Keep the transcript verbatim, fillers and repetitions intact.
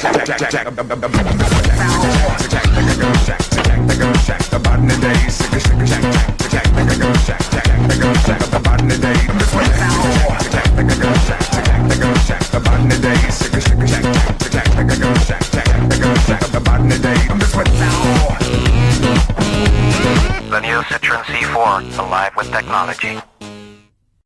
The new Citroen C four, alive with technology.